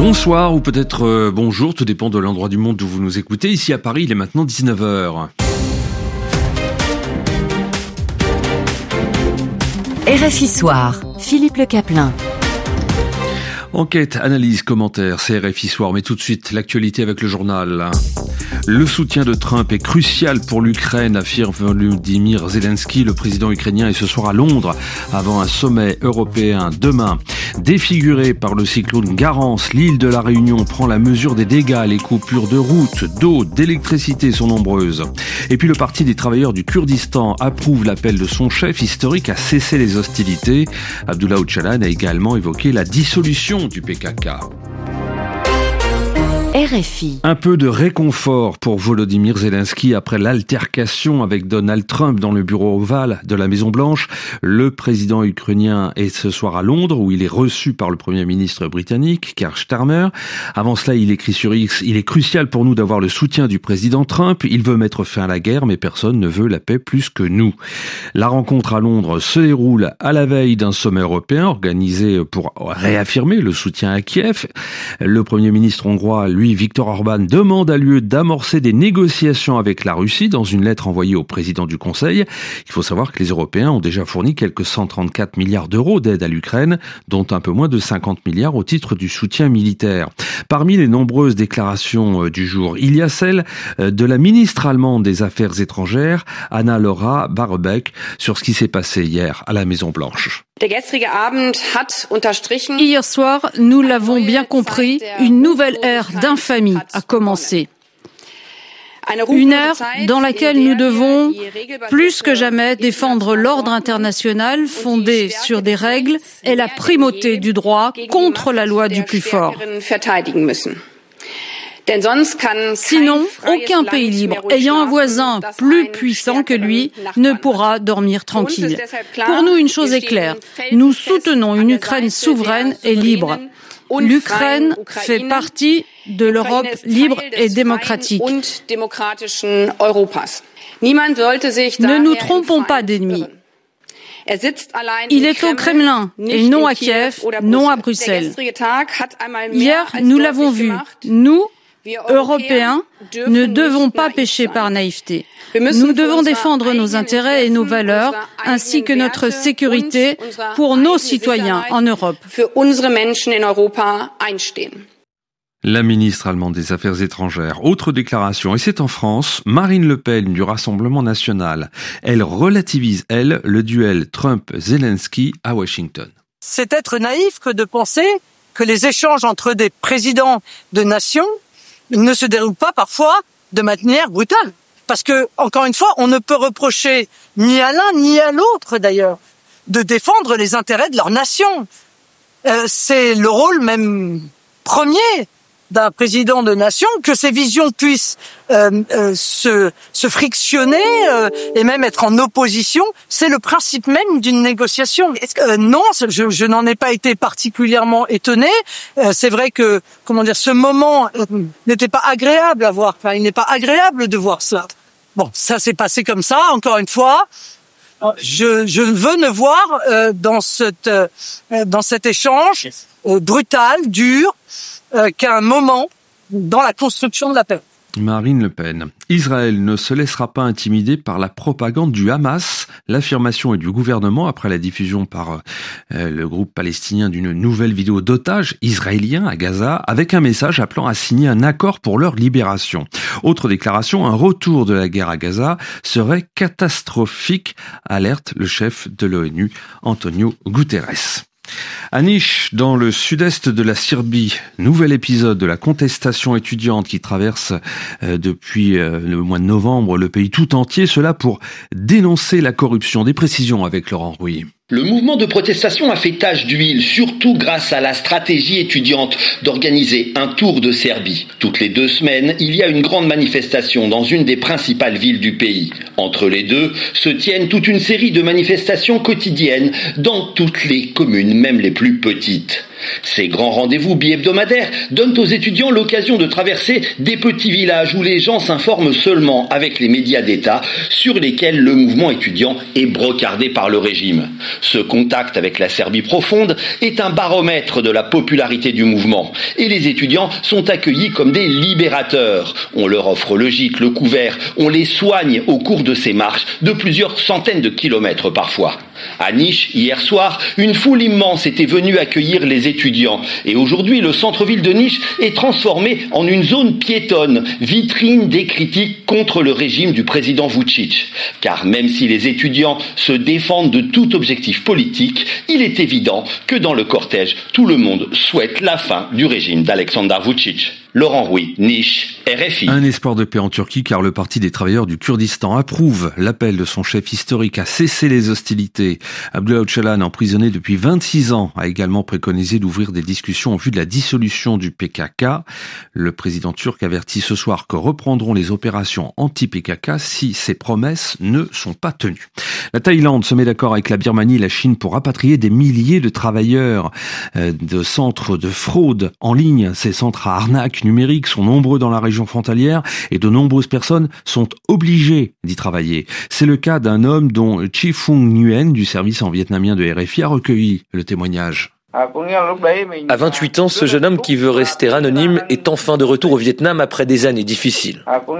Bonsoir ou peut-être bonjour, tout dépend de l'endroit du monde où vous nous écoutez. Ici à Paris, il est maintenant 19h. RFI Soir, Philippe Le Caplin. Enquête, analyse, commentaire, c'est RFI Soir. Mais tout de suite, l'actualité avec le journal. Le soutien de Trump est crucial pour l'Ukraine, affirme Volodymyr Zelensky. Le président ukrainien est ce soir à Londres avant un sommet européen demain. Défiguré par le cyclone Garance, l'île de la Réunion prend la mesure des dégâts. Les coupures de route, d'eau, d'électricité sont nombreuses. Et puis le Parti des travailleurs du Kurdistan approuve l'appel de son chef historique à cesser les hostilités. Abdullah Öcalan a également évoqué la dissolution du PKK. RFI. Un peu de réconfort pour Volodymyr Zelensky après l'altercation avec Donald Trump dans le bureau ovale de la Maison-Blanche. Le président ukrainien est ce soir à Londres où il est reçu par le Premier ministre britannique, Keir Starmer. Avant cela, il écrit sur X: « Il est crucial pour nous d'avoir le soutien du président Trump. Il veut mettre fin à la guerre, mais personne ne veut la paix plus que nous. » La rencontre à Londres se déroule à la veille d'un sommet européen organisé pour réaffirmer le soutien à Kiev. Le Premier ministre hongrois, lui, Viktor Orban, demande à l'UE d'amorcer des négociations avec la Russie dans une lettre envoyée au président du Conseil. Il faut savoir que les Européens ont déjà fourni quelques 134 milliards d'euros d'aide à l'Ukraine, dont un peu moins de 50 milliards au titre du soutien militaire. Parmi les nombreuses déclarations du jour, il y a celle de la ministre allemande des Affaires étrangères, Annalena Baerbock, sur ce qui s'est passé hier à la Maison-Blanche. Hier soir, nous l'avons bien compris, une nouvelle ère d'infamie a commencé. Une ère dans laquelle nous devons, plus que jamais, défendre l'ordre international fondé sur des règles et la primauté du droit contre la loi du plus fort. Sinon, aucun pays libre ayant un voisin plus puissant que lui ne pourra dormir tranquille. Pour nous, une chose est claire, nous soutenons une Ukraine souveraine et libre. L'Ukraine fait partie de l'Europe libre et démocratique. Ne nous trompons pas d'ennemis. Il est au Kremlin et non à Kiev, non à Bruxelles. Hier, nous l'avons vu, nous, Européens, ne devons pas pécher par naïveté. Nous devons défendre nos intérêts et nos valeurs, ainsi que notre sécurité pour nos citoyens en Europe. La ministre allemande des Affaires étrangères. Autre déclaration, et c'est en France, Marine Le Pen du Rassemblement national. Elle relativise, elle, le duel Trump-Zelensky à Washington. C'est être naïf que de penser que les échanges entre des présidents de nations ne se déroule pas parfois de manière brutale. Parce que, encore une fois, on ne peut reprocher ni à l'un ni à l'autre d'ailleurs de défendre les intérêts de leur nation. C'est le rôle même premier d'un président de nation que ces visions puissent se frictionner et même être en opposition. C'est le principe même d'une négociation. Non, je n'en ai pas été particulièrement étonné. C'est vrai que, ce moment n'était pas agréable à voir. Enfin, il n'est pas agréable de voir cela. Bon, ça s'est passé comme ça, encore une fois. Je veux ne voir dans cet échange brutal, dur, qu'un moment dans la construction de la paix. Marine Le Pen. Israël ne se laissera pas intimider par la propagande du Hamas. L'affirmation est du gouvernement après la diffusion par le groupe palestinien d'une nouvelle vidéo d'otages israéliens à Gaza avec un message appelant à signer un accord pour leur libération. Autre déclaration, un retour de la guerre à Gaza serait catastrophique, alerte le chef de l'ONU, Antonio Guterres. À Niš, dans le sud-est de la Serbie, nouvel épisode de la contestation étudiante qui traverse depuis le mois de novembre le pays tout entier, cela pour dénoncer la corruption. Des précisions avec Laurent Rouy. Le mouvement de protestation a fait tache d'huile, surtout grâce à la stratégie étudiante d'organiser un tour de Serbie. Toutes les 2 semaines, il y a une grande manifestation dans une des principales villes du pays. Entre les deux se tiennent toute une série de manifestations quotidiennes dans toutes les communes, même les plus petites. Ces grands rendez-vous bi-hebdomadaires donnent aux étudiants l'occasion de traverser des petits villages où les gens s'informent seulement avec les médias d'État sur lesquels le mouvement étudiant est brocardé par le régime. Ce contact avec la Serbie profonde est un baromètre de la popularité du mouvement et les étudiants sont accueillis comme des libérateurs. On leur offre le gîte, le couvert, on les soigne au cours de ces marches de plusieurs centaines de kilomètres parfois. À Niš, hier soir, une foule immense était venue accueillir les étudiants. Et aujourd'hui, le centre-ville de Niš est transformé en une zone piétonne, vitrine des critiques contre le régime du président Vučić. Car même si les étudiants se défendent de tout objectif politique, il est évident que dans le cortège, tout le monde souhaite la fin du régime d'Aleksandar Vučić. Laurent Rouy, Niš, RFI. Un espoir de paix en Turquie car le Parti des travailleurs du Kurdistan approuve l'appel de son chef historique à cesser les hostilités. Abdullah Öcalan, emprisonné depuis 26 ans, a également préconisé d'ouvrir des discussions en vue de la dissolution du PKK. Le président turc avertit ce soir que reprendront les opérations anti-PKK si ces promesses ne sont pas tenues. La Thaïlande se met d'accord avec la Birmanie et la Chine pour rapatrier des milliers de travailleurs de centres de fraude en ligne. Ces centres à arnaque numérique sont nombreux dans la région frontalière et de nombreuses personnes sont obligées d'y travailler. C'est le cas d'un homme dont Chi Phung Nguyen du service en vietnamien de RFI a recueilli le témoignage. À 28 ans, ce jeune homme qui veut rester anonyme est enfin de retour au Vietnam après des années difficiles.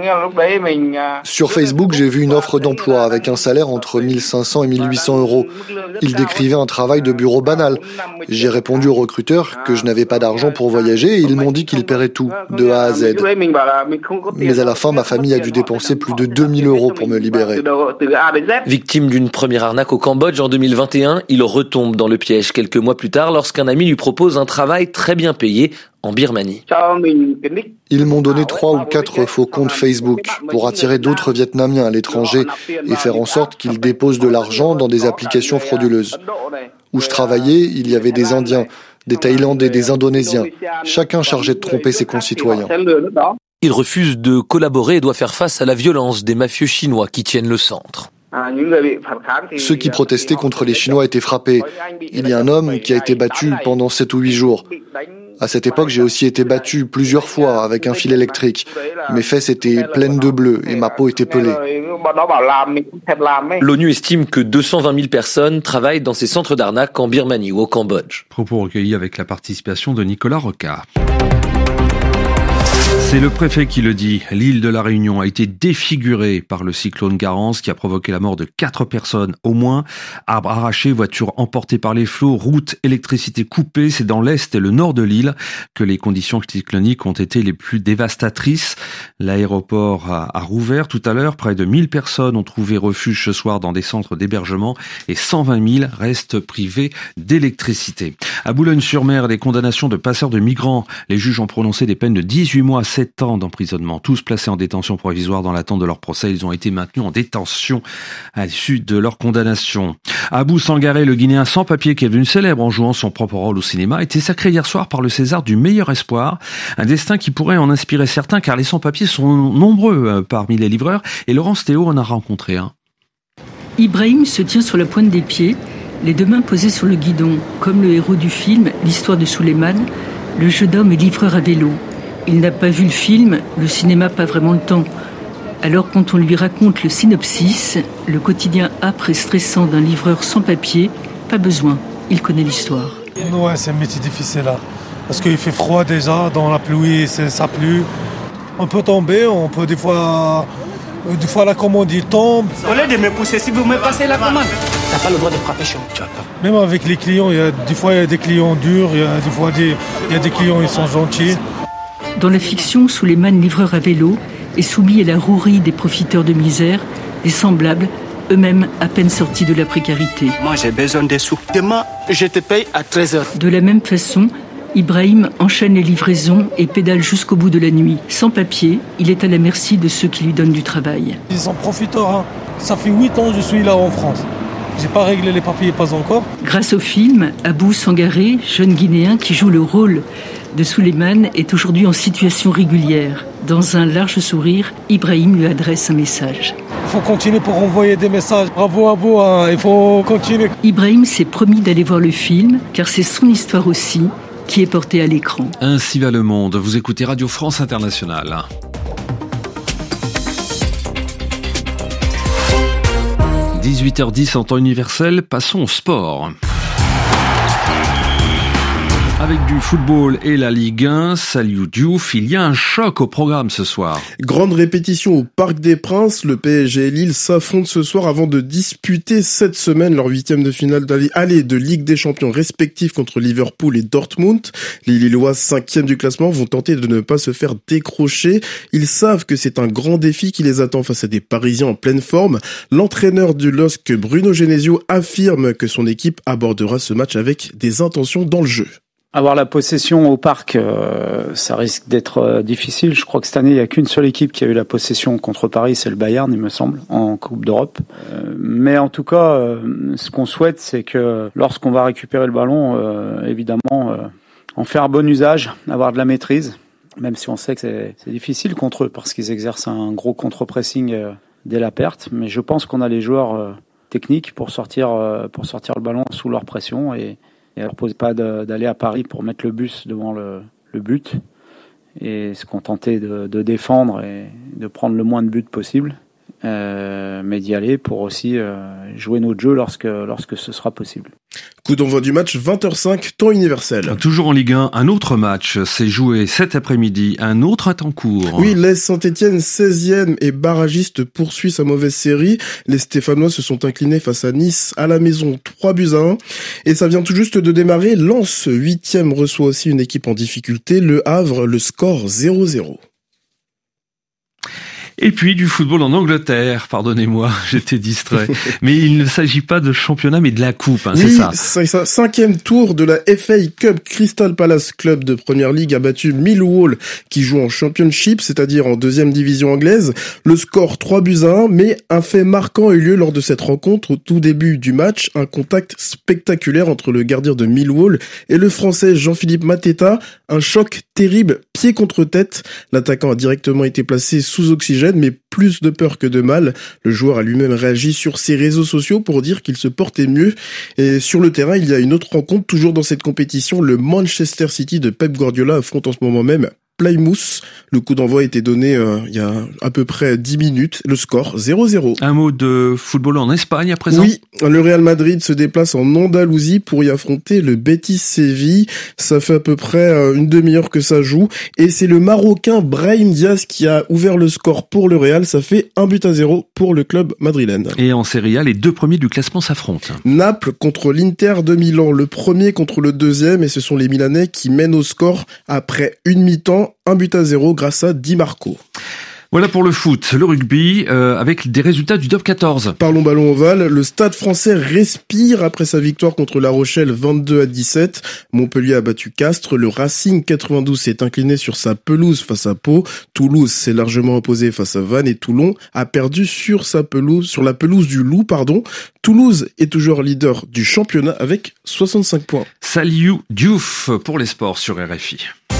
Sur Facebook, j'ai vu une offre d'emploi avec un salaire entre 1500 et 1800 euros. Il décrivait un travail de bureau banal. J'ai répondu aux recruteurs que je n'avais pas d'argent pour voyager et ils m'ont dit qu'ils paieraient tout, de A à Z. Mais à la fin, ma famille a dû dépenser plus de 2000 euros pour me libérer. Victime d'une première arnaque au Cambodge en 2021, il retombe dans le piège quelques mois plus tard lorsqu'un ami lui propose un travail très bien payé en Birmanie. Ils m'ont donné 3 ou 4 faux comptes Facebook pour attirer d'autres Vietnamiens à l'étranger et faire en sorte qu'ils déposent de l'argent dans des applications frauduleuses. Où je travaillais, il y avait des Indiens, des Thaïlandais, des Indonésiens, chacun chargé de tromper ses concitoyens. Il refuse de collaborer et doit faire face à la violence des mafieux chinois qui tiennent le centre. Ceux qui protestaient contre les Chinois étaient frappés. Il y a un homme qui a été battu pendant 7 ou 8 jours. À cette époque, j'ai aussi été battu plusieurs fois avec un fil électrique. Mes fesses étaient pleines de bleu et ma peau était pelée. L'ONU estime que 220 000 personnes travaillent dans ces centres d'arnaque en Birmanie ou au Cambodge. Propos recueillis avec la participation de Nicolas Rocard. C'est le préfet qui le dit. L'île de la Réunion a été défigurée par le cyclone Garance qui a provoqué la mort de 4 personnes au moins. Arbres arrachés, voitures emportées par les flots, routes, électricité coupée. C'est dans l'est et le nord de l'île que les conditions cycloniques ont été les plus dévastatrices. L'aéroport a rouvert tout à l'heure. Près de 1000 personnes ont trouvé refuge ce soir dans des centres d'hébergement et 120 000 restent privés d'électricité. À Boulogne-sur-Mer, des condamnations de passeurs de migrants. Les juges ont prononcé des peines de 18 mois à 7 ans d'emprisonnement. Tous placés en détention provisoire dans l'attente de leur procès. Ils ont été maintenus en détention à l'issue de leur condamnation. Abou Sangaré, le Guinéen sans papier qui est devenu célèbre en jouant son propre rôle au cinéma, a été sacré hier soir par le César du meilleur espoir. Un destin qui pourrait en inspirer certains car les sans-papiers sont nombreux parmi les livreurs. Et Laurence Théo en a rencontré un. Ibrahim se tient sur la pointe des pieds, les 2 mains posées sur le guidon. Comme le héros du film, l'histoire de Souleymane, le jeune homme est livreur à vélo. Il n'a pas vu le film, le cinéma pas vraiment le temps. Alors quand on lui raconte le synopsis, le quotidien âpre et stressant d'un livreur sans papier, pas besoin, il connaît l'histoire. Ouais, c'est un métier difficile là. Parce qu'il fait froid déjà, dans la pluie, ça pleut. On peut tomber, on peut des fois la commande il tombe. Au lieu de me pousser, si vous me passez la commande, t'as pas le droit de frapper chaud. Même avec les clients, des fois il y a des clients durs, il y a des clients ils sont gentils. Dans la fiction, Souleymane, livreur à vélo, est soumis à la rouerie des profiteurs de misère, des semblables, eux-mêmes à peine sortis de la précarité. Moi j'ai besoin de sous. Demain, je te paye à 13h. De la même façon, Ibrahim enchaîne les livraisons et pédale jusqu'au bout de la nuit. Sans papier, il est à la merci de ceux qui lui donnent du travail. Ils sont profiteurs. Hein. Ça fait 8 ans que je suis là en France. J'ai pas réglé les papiers, pas encore. Grâce au film, Abou Sangaré, jeune Guinéen qui joue le rôle de Souleymane, est aujourd'hui en situation régulière. Dans un large sourire, Ibrahim lui adresse un message. Il faut continuer pour envoyer des messages. Bravo Abou, hein. Il faut continuer. Ibrahim s'est promis d'aller voir le film, car c'est son histoire aussi, qui est porté à l'écran. Ainsi va le monde. Vous écoutez Radio France Internationale. 18h10 en temps universel, passons au sport. Avec du football et la Ligue 1, salut Diouf, il y a un choc au programme ce soir. Grande répétition au Parc des Princes, le PSG et Lille s'affrontent ce soir avant de disputer cette semaine leur 8e de finale aller de Ligue des Champions respectifs contre Liverpool et Dortmund. Les Lillois, 5e du classement, vont tenter de ne pas se faire décrocher. Ils savent que c'est un grand défi qui les attend face à des Parisiens en pleine forme. L'entraîneur du LOSC, Bruno Genesio, affirme que son équipe abordera ce match avec des intentions dans le jeu. Avoir la possession au parc, ça risque d'être difficile. Je crois que cette année, il n'y a qu'une seule équipe qui a eu la possession contre Paris, c'est le Bayern, il me semble, en Coupe d'Europe. Mais en tout cas, ce qu'on souhaite, c'est que lorsqu'on va récupérer le ballon, évidemment, en faire un bon usage, avoir de la maîtrise, même si on sait que c'est difficile contre eux, parce qu'ils exercent un gros contre-pressing dès la perte. Mais je pense qu'on a les joueurs techniques pour sortir le ballon sous leur pression et ne leur pose pas d'aller à Paris pour mettre le bus devant le but et se contenter de défendre et de prendre le moins de buts possible, mais d'y aller pour aussi jouer notre jeu lorsque ce sera possible. Coup d'envoi du match, 20h05, temps universel. Toujours en Ligue 1, un autre match s'est joué cet après-midi, un autre à temps court. Oui, l'AS Saint-Etienne, 16e et barragiste, poursuit sa mauvaise série. Les Stéphanois se sont inclinés face à Nice à la maison, 3-1. Et ça vient tout juste de démarrer. Lens, 8e, reçoit aussi une équipe en difficulté. Le Havre, le score 0-0. Et puis du football en Angleterre, pardonnez-moi, j'étais distrait. Mais il ne s'agit pas de championnat, mais de la coupe, oui, c'est ça. 5e tour de la FA Cup. Crystal Palace, club de Première Ligue, a battu Millwall, qui joue en Championship, c'est-à-dire en 2e division anglaise. Le score 3-1, mais un fait marquant a eu lieu lors de cette rencontre. Au tout début du match, un contact spectaculaire entre le gardien de Millwall et le Français Jean-Philippe Mateta. Un choc terrible, pied contre tête. L'attaquant a directement été placé sous oxygène, mais plus de peur que de mal. Le joueur a lui-même réagi sur ses réseaux sociaux pour dire qu'il se portait mieux. Et sur le terrain, il y a une autre rencontre, toujours dans cette compétition. Le Manchester City de Pep Guardiola affronte en ce moment même Plymouth. Le coup d'envoi a été donné il y a à peu près 10 minutes. Le score 0-0. Un mot de football en Espagne à présent. Oui, le Real Madrid se déplace en Andalousie pour y affronter le Betis Séville. Ça fait à peu près une demi-heure que ça joue. Et c'est le Marocain Brahim Diaz qui a ouvert le score pour le Real. Ça fait 1-0 pour le club madrilène. Et en Serie A, les deux premiers du classement s'affrontent. Naples contre l'Inter de Milan. Le premier contre le deuxième. Et ce sont les Milanais qui mènent au score après une mi-temps. 1-0 grâce à Di Marco. Voilà pour le foot, le rugby, avec des résultats du top 14. Parlons ballon ovale, le Stade français respire après sa victoire contre La Rochelle 22-17. Montpellier a battu Castres, le Racing 92 s'est incliné sur sa pelouse face à Pau. Toulouse s'est largement opposé face à Vannes et Toulon a perdu sur la pelouse du Loup, Toulouse est toujours leader du championnat avec 65 points. Salut Diouf pour les sports sur RFI.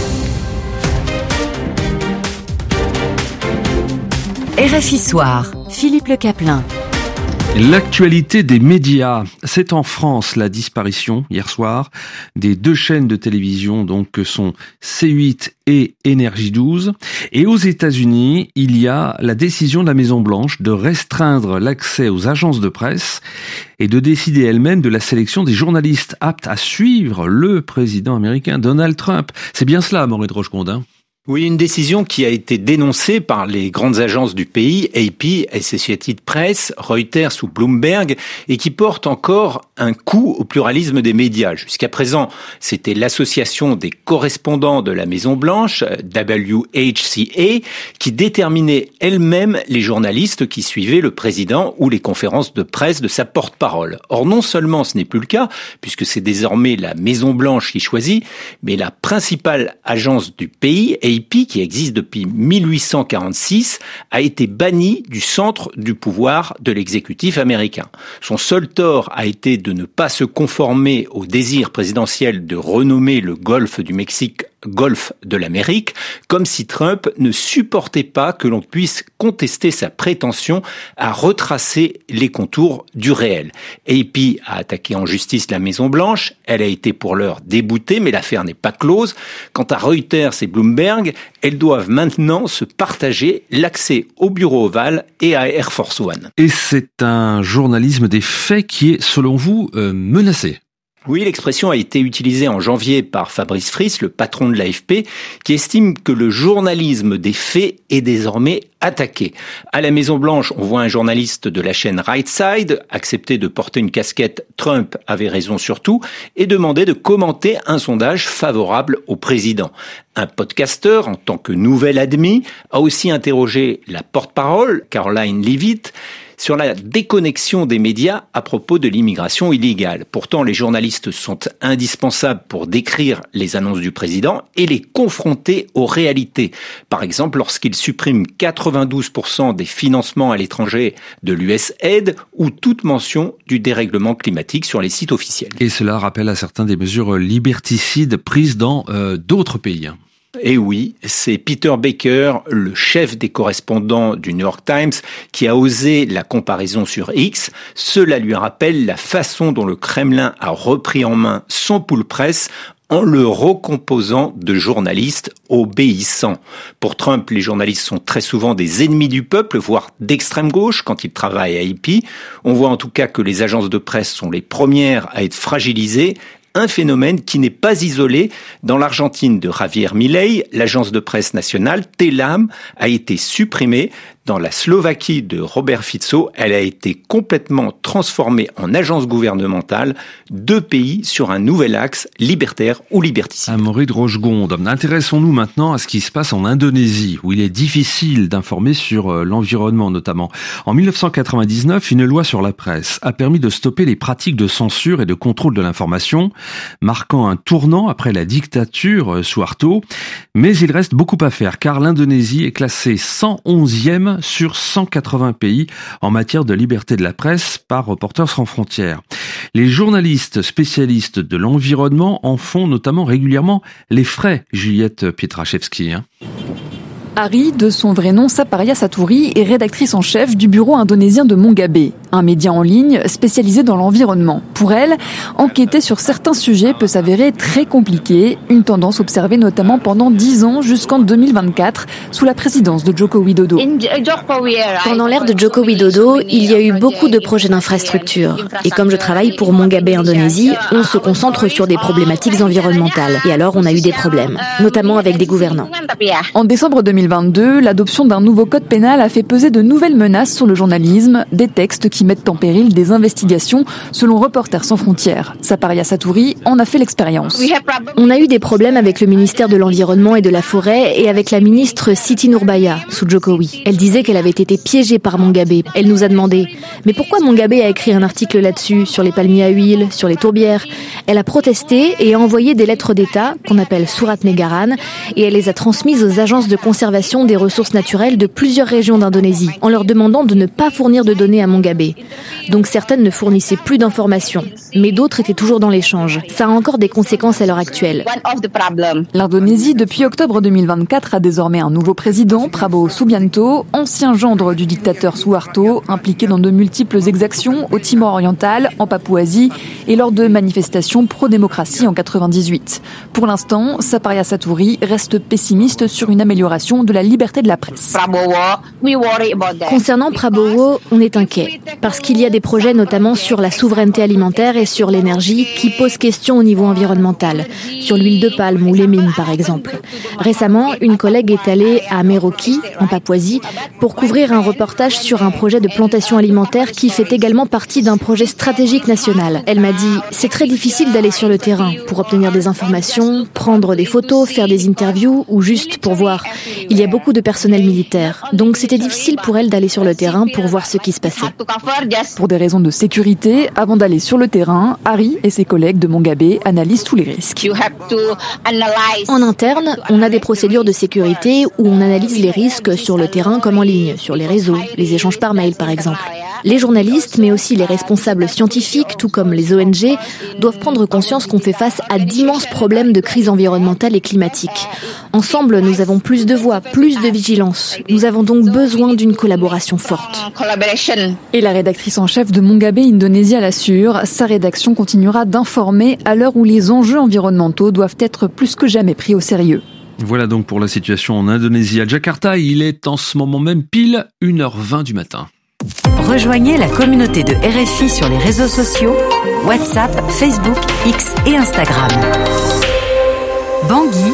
RFI Soir, Philippe Le Caplin. L'actualité des médias, c'est en France la disparition hier soir des deux chaînes de télévision donc que sont C8 et Énergie 12. Et aux États-Unis, il y a la décision de la Maison-Blanche de restreindre l'accès aux agences de presse et de décider elle-même de la sélection des journalistes aptes à suivre le président américain Donald Trump. C'est bien cela, Maurice Rochecondin. Oui, une décision qui a été dénoncée par les grandes agences du pays, AP, Associated Press, Reuters ou Bloomberg, et qui porte encore un coup au pluralisme des médias. Jusqu'à présent, c'était l'association des correspondants de la Maison-Blanche, WHCA, qui déterminait elle-même les journalistes qui suivaient le président ou les conférences de presse de sa porte-parole. Or, non seulement ce n'est plus le cas, puisque c'est désormais la Maison-Blanche qui choisit, mais la principale agence du pays, AP, qui existe depuis 1846, a été banni du centre du pouvoir de l'exécutif américain. Son seul tort a été de ne pas se conformer au désir présidentiel de renommer le golfe du Mexique Golfe de l'Amérique, comme si Trump ne supportait pas que l'on puisse contester sa prétention à retracer les contours du réel. AP a attaqué en justice la Maison-Blanche, elle a été pour l'heure déboutée, mais l'affaire n'est pas close. Quant à Reuters et Bloomberg, elles doivent maintenant se partager l'accès au bureau ovale et à Air Force One. Et c'est un journalisme des faits qui est, selon vous, menacé. Oui, l'expression a été utilisée en janvier par Fabrice Friss, le patron de l'AFP, qui estime que le journalisme des faits est désormais attaqué. À la Maison-Blanche, on voit un journaliste de la chaîne Right Side accepter de porter une casquette « Trump avait raison sur tout » et demander de commenter un sondage favorable au président. Un podcasteur, en tant que nouvel admis, a aussi interrogé la porte-parole, Caroline Leavitt, sur la déconnexion des médias à propos de l'immigration illégale. Pourtant, les journalistes sont indispensables pour décrire les annonces du président et les confronter aux réalités. Par exemple, lorsqu'il supprime 92% des financements à l'étranger de l'USAID ou toute mention du dérèglement climatique sur les sites officiels. Et cela rappelle à certains des mesures liberticides prises dans d'autres pays. Et oui, c'est Peter Baker, le chef des correspondants du New York Times, qui a osé la comparaison sur X. Cela lui rappelle la façon dont le Kremlin a repris en main son pool presse en le recomposant de journalistes obéissants. Pour Trump, les journalistes sont très souvent des ennemis du peuple, voire d'extrême gauche quand ils travaillent à AP. On voit en tout cas que les agences de presse sont les premières à être fragilisées. Un phénomène qui n'est pas isolé. Dans l'Argentine de Javier Milei, l'agence de presse nationale, Telam, a été supprimée. Dans la Slovaquie de Robert Fico, elle a été complètement transformée en agence gouvernementale, 2 pays sur un nouvel axe, libertaire ou liberticide. Amaury de Rochegonde, intéressons-nous maintenant à ce qui se passe en Indonésie, où il est difficile d'informer sur l'environnement notamment. En 1999, une loi sur la presse a permis de stopper les pratiques de censure et de contrôle de l'information, marquant un tournant après la dictature Suharto. Mais il reste beaucoup à faire, car l'Indonésie est classée 111e sur 180 pays en matière de liberté de la presse par Reporters sans frontières. Les journalistes spécialistes de l'environnement en font notamment régulièrement les frais, Juliette Pietraszewski. Hari, de son vrai nom Saparia Satouri, est rédactrice en chef du bureau indonésien de Mongabe, un média en ligne spécialisé dans l'environnement. Pour elle, enquêter sur certains sujets peut s'avérer très compliqué, une tendance observée notamment pendant 10 ans jusqu'en 2024, sous la présidence de Joko Widodo. Pendant l'ère de Joko Widodo, il y a eu beaucoup de projets d'infrastructure. Et comme je travaille pour Mongabe Indonésie, on se concentre sur des problématiques environnementales. Et alors on a eu des problèmes, notamment avec des gouvernants. En décembre 2022, l'adoption d'un nouveau code pénal a fait peser de nouvelles menaces sur le journalisme, des textes qui mettent en péril des investigations, selon Reporters sans frontières. Saparia Satouri en a fait l'expérience. On a eu des problèmes avec le ministère de l'Environnement et de la Forêt et avec la ministre Siti Nurbaya, sous Jokowi. Elle disait qu'elle avait été piégée par Mongabe. Elle nous a demandé « Mais pourquoi Mongabe a écrit un article là-dessus, sur les palmiers à huile, sur les tourbières ?» Elle a protesté et a envoyé des lettres d'État, qu'on appelle Surat Negaran, et elle les a transmises aux agences de conservation des ressources naturelles de plusieurs régions d'Indonésie, en leur demandant de ne pas fournir de données à Mongabe. Donc certaines ne fournissaient plus d'informations, mais d'autres étaient toujours dans l'échange. Ça a encore des conséquences à l'heure actuelle. L'Indonésie, depuis octobre 2024, a désormais un nouveau président, Prabowo Subianto, ancien gendre du dictateur Suharto, impliqué dans de multiples exactions au Timor oriental, en Papouasie et lors de manifestations pro-démocratie en 98. Pour l'instant, Saparia Satouri reste pessimiste sur une amélioration de la liberté de la presse. Concernant Prabowo, on est inquiet, parce qu'il y a des projets notamment sur la souveraineté alimentaire et sur l'énergie qui posent question au niveau environnemental, sur l'huile de palme ou les mines par exemple. Récemment, une collègue est allée à Merauke, en Papouasie, pour couvrir un reportage sur un projet de plantation alimentaire qui fait également partie d'un projet stratégique national. Elle m'a dit « C'est très difficile d'aller sur le terrain pour obtenir des informations, prendre des photos, faire des interviews ou juste pour voir. Il y a beaucoup de personnel militaire, donc c'était difficile pour elle d'aller sur le terrain pour voir ce qui se passait. » Pour des raisons de sécurité, avant d'aller sur le terrain, Hari et ses collègues de Mongabe analysent tous les risques. En interne, on a des procédures de sécurité où on analyse les risques sur le terrain comme en ligne, sur les réseaux, les échanges par mail par exemple. Les journalistes, mais aussi les responsables scientifiques, tout comme les ONG, doivent prendre conscience qu'on fait face à d'immenses problèmes de crise environnementale et climatique. Ensemble, nous avons plus de voix, plus de vigilance. Nous avons donc besoin d'une collaboration forte. Et la rédactrice en chef de Mongabe Indonesia l'assure, sa rédaction continuera d'informer à l'heure où les enjeux environnementaux doivent être plus que jamais pris au sérieux. Voilà donc pour la situation en Indonésie. À Jakarta, il est en ce moment même pile 1h20 du matin. Rejoignez la communauté de RFI sur les réseaux sociaux, WhatsApp, Facebook, X et Instagram. Bangui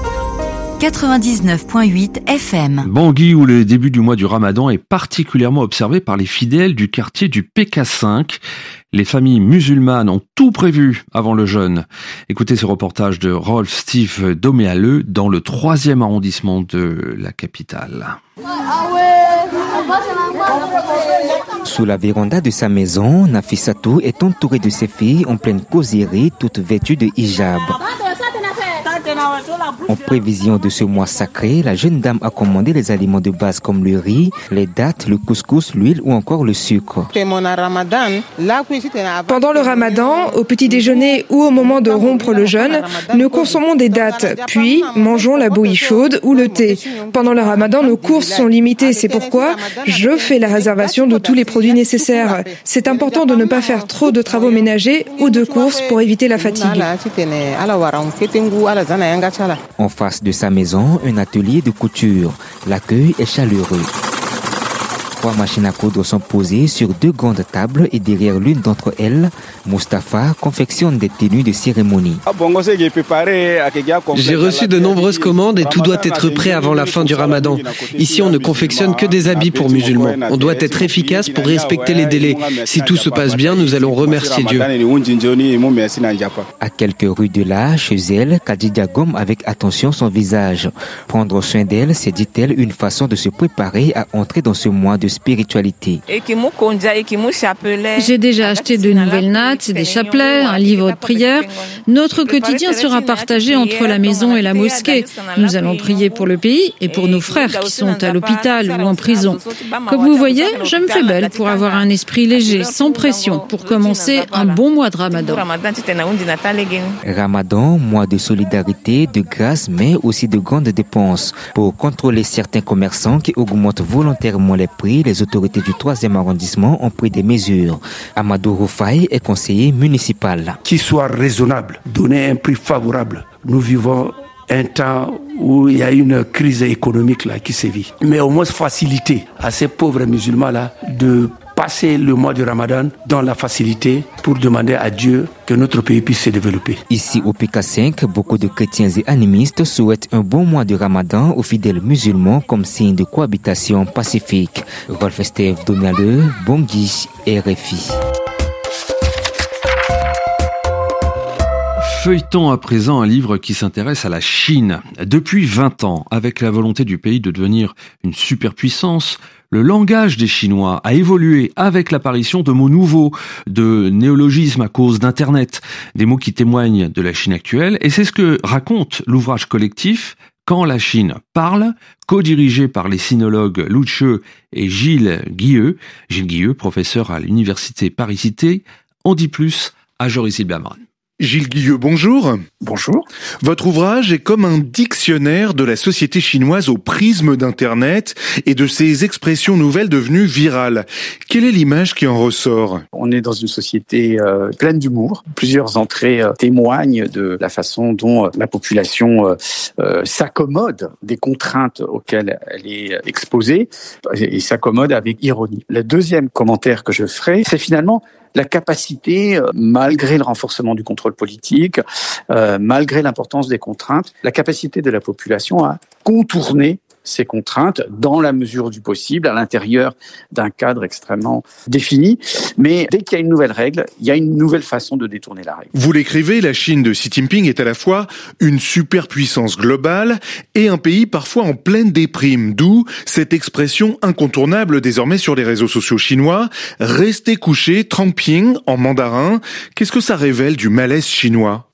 99.8 FM. Bangui, où le début du mois du Ramadan est particulièrement observé par les fidèles du quartier du PK5. Les familles musulmanes ont tout prévu avant le jeûne. Écoutez ce reportage de Rolf Steve Doméaleux dans le 3e arrondissement de la capitale. Sous la véranda de sa maison, Nafissatou est entourée de ses filles en pleine causerie, toutes vêtues de hijab. En prévision de ce mois sacré, la jeune dame a commandé les aliments de base comme le riz, les dattes, le couscous, l'huile ou encore le sucre. Pendant le ramadan, au petit déjeuner ou au moment de rompre le jeûne, nous consommons des dattes, puis mangeons la bouillie chaude ou le thé. Pendant le ramadan, nos courses sont limitées, c'est pourquoi je fais la réservation de tous les produits nécessaires. C'est important de ne pas faire trop de travaux ménagers ou de courses pour éviter la fatigue. En face de sa maison, un atelier de couture. L'accueil est chaleureux. 3 machines à coudre sont posées sur 2 grandes tables et derrière l'une d'entre elles, Mustapha confectionne des tenues de cérémonie. J'ai reçu de nombreuses commandes et tout doit être prêt avant la fin du Ramadan. Ici, on ne confectionne que des habits pour musulmans. On doit être efficace pour respecter les délais. Si tout se passe bien, nous allons remercier Dieu. À quelques rues de là, chez elle, Khadija gomme avec attention son visage. Prendre soin d'elle, c'est, dit-elle, une façon de se préparer à entrer dans ce mois de spiritualité. J'ai déjà acheté de nouvelles nattes, des chapelets, un livre de prière. Notre quotidien sera partagé entre la maison et la mosquée. Nous allons prier pour le pays et pour nos frères qui sont à l'hôpital ou en prison. Comme vous voyez, je me fais belle pour avoir un esprit léger, sans pression, pour commencer un bon mois de Ramadan. Ramadan, mois de solidarité, de grâce, mais aussi de grandes dépenses. Pour contrôler certains commerçants qui augmentent volontairement les prix, les autorités du 3e arrondissement ont pris des mesures. Amadou Roufaï est conseiller municipal. Qu'il soit raisonnable, donner un prix favorable. Nous vivons un temps où il y a une crise économique là qui sévit. Mais au moins faciliter à ces pauvres musulmans là de passer le mois du Ramadan dans la facilité pour demander à Dieu que notre pays puisse se développer. Ici au PK5, beaucoup de chrétiens et animistes souhaitent un bon mois de Ramadan aux fidèles musulmans comme signe de cohabitation pacifique. Rolf Steve Doméaleux, Bangui, RFI. Feuilletons à présent un livre qui s'intéresse à la Chine. Depuis 20 ans, avec la volonté du pays de devenir une superpuissance, le langage des Chinois a évolué avec l'apparition de mots nouveaux, de néologismes à cause d'Internet, des mots qui témoignent de la Chine actuelle, et c'est ce que raconte l'ouvrage collectif Quand la Chine parle, co-dirigé par les sinologues Lu Che et Gilles Guilleux. Gilles Guilleux, professeur à l'université Paris-Cité, en dit plus à Joris Silberman. Gilles Guilleux, bonjour. Bonjour. Votre ouvrage est comme un dictionnaire de la société chinoise au prisme d'Internet et de ses expressions nouvelles devenues virales. Quelle est l'image qui en ressort ? On est dans une société pleine d'humour. Plusieurs entrées témoignent de la façon dont la population s'accommode des contraintes auxquelles elle est exposée et s'accommode avec ironie. Le deuxième commentaire que je ferai, c'est finalement la capacité, malgré le renforcement du contrôle politique, malgré l'importance des contraintes, la capacité de la population à contourner ces contraintes dans la mesure du possible, à l'intérieur d'un cadre extrêmement défini. Mais dès qu'il y a une nouvelle règle, il y a une nouvelle façon de détourner la règle. Vous l'écrivez, la Chine de Xi Jinping est à la fois une superpuissance globale et un pays parfois en pleine déprime, d'où cette expression incontournable désormais sur les réseaux sociaux chinois, rester couché, trangping en mandarin. Qu'est-ce que ça révèle du malaise chinois ?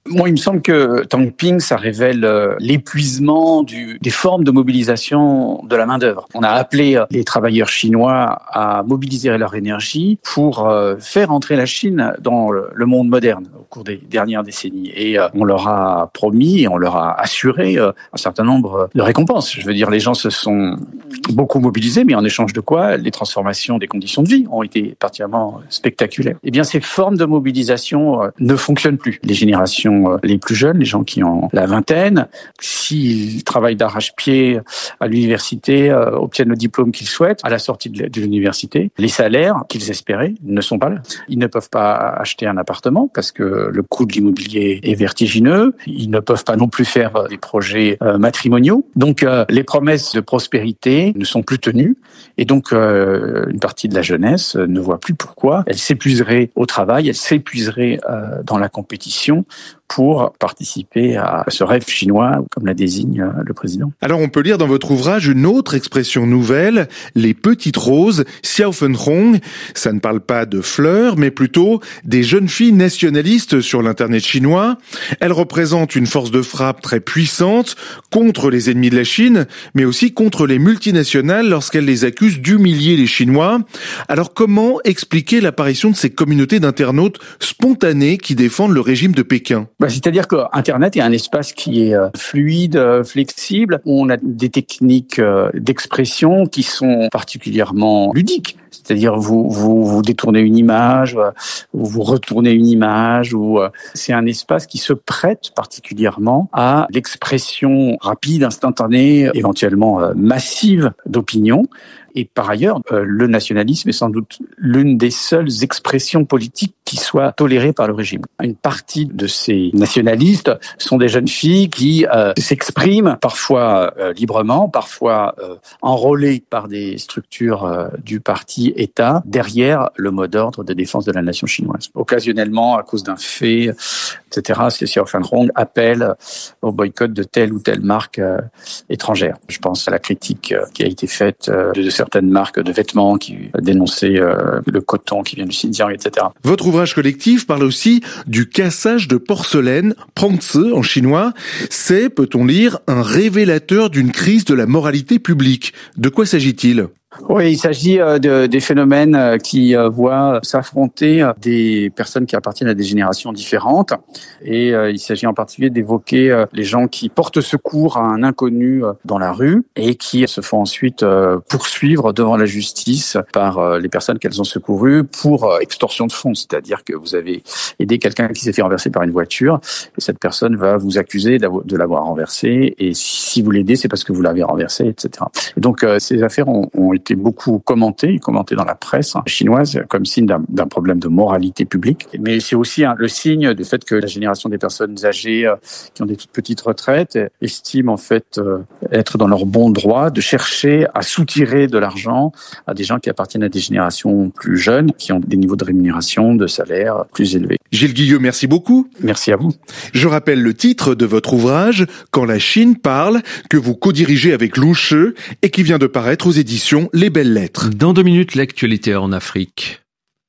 Moi, il me semble que Tangping, ça révèle l'épuisement des formes de mobilisation de la main-d'œuvre. On a appelé les travailleurs chinois à mobiliser leur énergie pour faire entrer la Chine dans le monde moderne au cours des dernières décennies. Et on leur a promis et on leur a assuré un certain nombre de récompenses. Je veux dire, les gens se sont beaucoup mobilisés, mais en échange de quoi les transformations des conditions de vie ont été particulièrement spectaculaires. Eh bien, ces formes de mobilisation ne fonctionnent plus. Les générations les plus jeunes, les gens qui ont la vingtaine, s'ils travaillent d'arrache-pied à l'université, obtiennent le diplôme qu'ils souhaitent à la sortie de l'université, les salaires qu'ils espéraient ne sont pas là. Ils ne peuvent pas acheter un appartement parce que le coût de l'immobilier est vertigineux. Ils ne peuvent pas non plus faire des projets matrimoniaux. Donc, les promesses de prospérité ne sont plus tenues. Et donc, une partie de la jeunesse ne voit plus pourquoi elle s'épuiserait au travail, elle s'épuiserait dans la compétition pour participer à ce rêve chinois, comme la désigne le président. Alors on peut lire dans votre ouvrage une autre expression nouvelle, les petites roses, Xiaofenhong. Ça ne parle pas de fleurs, mais plutôt des jeunes filles nationalistes sur l'internet chinois. Elles représentent une force de frappe très puissante contre les ennemis de la Chine, mais aussi contre les multinationales lorsqu'elles les accusent d'humilier les Chinois. Alors comment expliquer l'apparition de ces communautés d'internautes spontanés qui défendent le régime de Pékin ? C'est-à-dire que Internet est un espace qui est fluide, flexible. On a des techniques d'expression qui sont particulièrement ludiques. C'est-à-dire vous détournez une image, vous retournez une image, ou c'est un espace qui se prête particulièrement à l'expression rapide, instantanée, éventuellement massive d'opinion. Et par ailleurs, le nationalisme est sans doute l'une des seules expressions politiques qui soit tolérée par le régime. Une partie de ces nationalistes sont des jeunes filles qui s'expriment parfois librement, parfois enrôlées par des structures du parti-État derrière le mot d'ordre de défense de la nation chinoise. Occasionnellement, à cause d'un fait, etc., Xiaofenhong appelle au boycott de telle ou telle marque étrangère. Je pense à la critique qui a été faite de certaines marques de vêtements qui dénonçaient le coton qui vient du Xinjiang, etc. Votre ouvrage collectif parle aussi du cassage de porcelaine, prangzi en chinois. C'est, peut-on lire, un révélateur d'une crise de la moralité publique. De quoi s'agit-il ? Oui, il s'agit des phénomènes qui voient s'affronter des personnes qui appartiennent à des générations différentes. Et il s'agit en particulier d'évoquer les gens qui portent secours à un inconnu dans la rue et qui se font ensuite poursuivre devant la justice par les personnes qu'elles ont secourues pour extorsion de fonds. C'est-à-dire que vous avez aidé quelqu'un qui s'est fait renverser par une voiture et cette personne va vous accuser de l'avoir renversé. Et si vous l'aidez, c'est parce que vous l'avez renversé, etc. Et donc ces affaires ont été beaucoup commentées dans la presse chinoise comme signe d'un problème de moralité publique. Mais c'est aussi le signe du fait que la génération des personnes âgées qui ont des toutes petites retraites estiment en fait être dans leur bon droit de chercher à soutirer de l'argent à des gens qui appartiennent à des générations plus jeunes, qui ont des niveaux de rémunération, de salaire plus élevés. Gilles Guilleux, merci beaucoup. Merci à vous. Je rappelle le titre de votre ouvrage, Quand la Chine parle, que vous co-dirigez avec Lou She et qui vient de paraître aux éditions Les Belles Lettres. Dans 2 minutes, l'actualité en Afrique.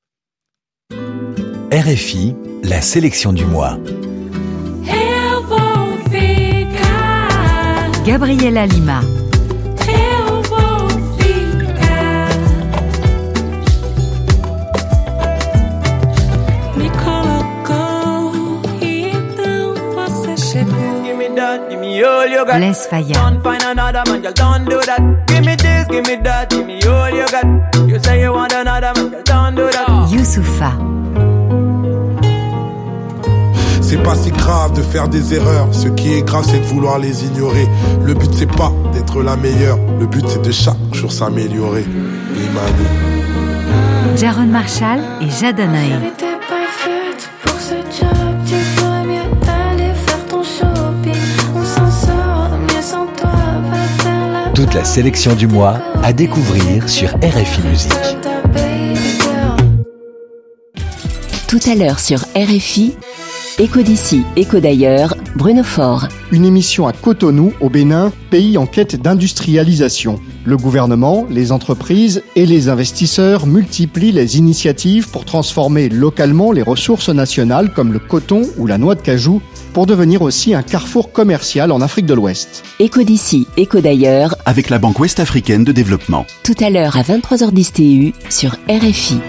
RFI, la sélection du mois. Gabriela Lima. Blaise Faya. Youssoupha. C'est pas si grave de faire des erreurs. Ce qui est grave, c'est de vouloir les ignorer. Le but, c'est pas d'être la meilleure. Le but, c'est de chaque jour s'améliorer. Imani. Jaron Marshall et Jade Anaé. Toute la sélection du mois à découvrir sur RFI Musique. Tout à l'heure sur RFI, Écho d'ici, écho d'ailleurs, Bruno Faure. une émission à Cotonou, au Bénin, pays en quête d'industrialisation. Le gouvernement, les entreprises et les investisseurs multiplient les initiatives pour transformer localement les ressources nationales comme le coton ou la noix de cajou pour devenir aussi un carrefour commercial en Afrique de l'Ouest. Éco d'ici, éco d'ailleurs. Avec la Banque Ouest-Africaine de Développement. Tout à l'heure à 23h10 TU sur RFI.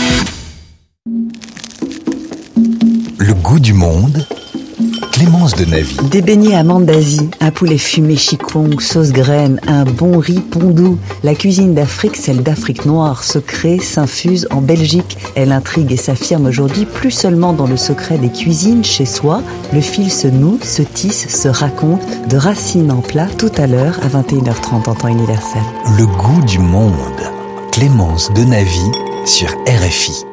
Le goût du monde, Clémence de Navy. Des beignets amandes d'Asie, un poulet fumé chikwong, sauce graine, un bon riz pondou. La cuisine d'Afrique, celle d'Afrique noire, se crée, s'infuse en Belgique. Elle intrigue et s'affirme aujourd'hui plus seulement dans le secret des cuisines chez soi. Le fil se noue, se tisse, se raconte, de racines en plat, tout à l'heure à 21h30 en temps universel. Le goût du monde, Clémence de Navy sur RFI.